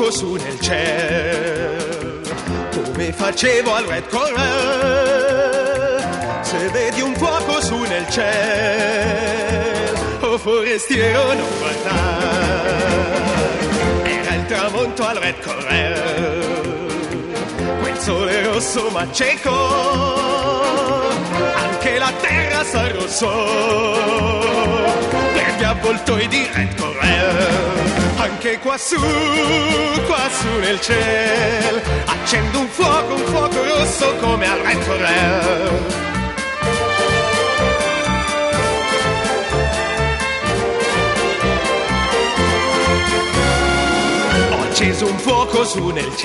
fuoco su nel cielo, come facevo al Red Corral. Se vedi un fuoco su nel cielo, oh forestiero non guardare, era il tramonto al Red Corral. Quel sole rosso m'accecò, anche la terra s'arrossò per gli avvoltoi di Red Corral. Anche quassù nel cielo accendo un fuoco rosso come al Red Corral. Ho acceso un fuoco su nel cielo.